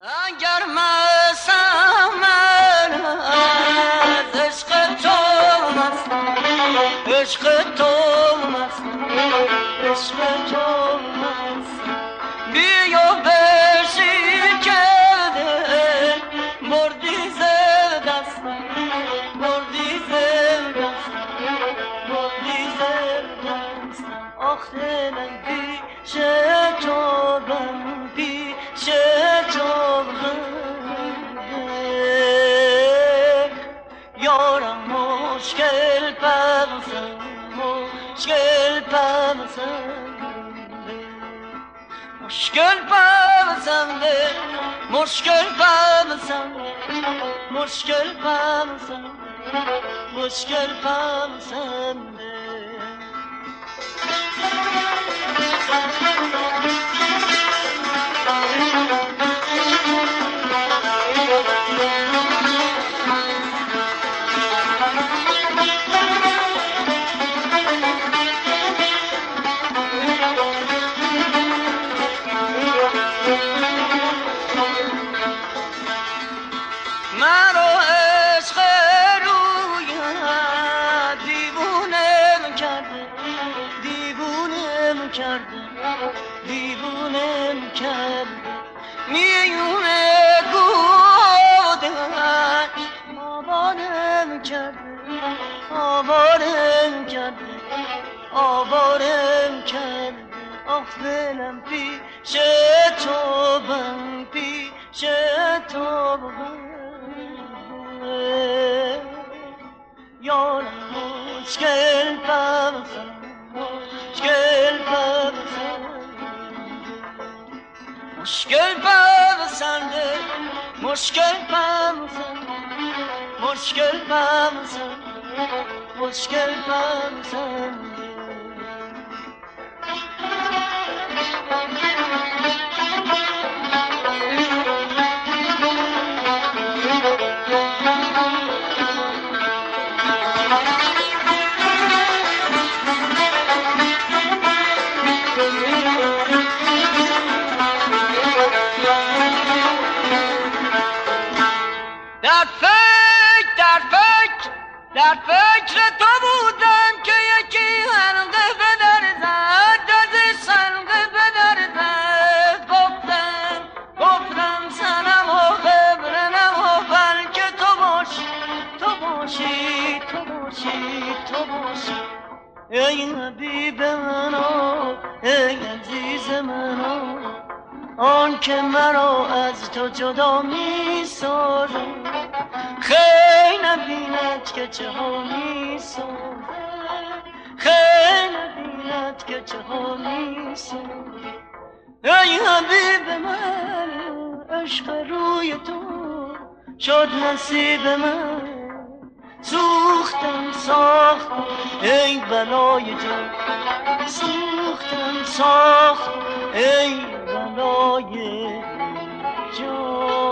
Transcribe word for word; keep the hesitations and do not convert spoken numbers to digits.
اگر مسم من از عشق تو مستم، عشق تو مستم، عشق تو مستم، بیا بشی که دل مردی ز دستم، مردی ز دستم، مردی ز دستم. آخ دلم پیش تو بم، پیش تو یارم مشکل پرسم، مشکل پرسم، مشکل پرسنده، مشکل پرسنده، مشکل پرسنده، مشکل پرسنده. مرا عشق رویت دیوونم کرده، دیوونم کرده، دیوونم کرده. میونه گودش آوارم کرده، آوارم کرده، آوارم کرده. آخ دلم پیش تو بم، پیش تو بم، یارم مشکل پرسم، مشکل پرسم، مشکل پرسنده، مشکل پرسنده، مشکل پرسنده، مشکل پرسنده. در فکر در فکر در فکر تو بودم که یکی حلقه به در زد، از حلقه به در زد. گفتم گفتم سنم و قبرنم و بلکه تو باشی، تو باشی، تو باشی، تو باشی. ای حبیب منو، ای عزیز منو، آن که مرا از تو جدا می سازه، خیلی نبیند که چه ها می سازه، خیلی نبیند که چه ها می سازه. ای حبیب من، عشق روی تو شد نصیب من. سوختم ساختم ای بلای جان، سوختم ساختم ای بلای جان.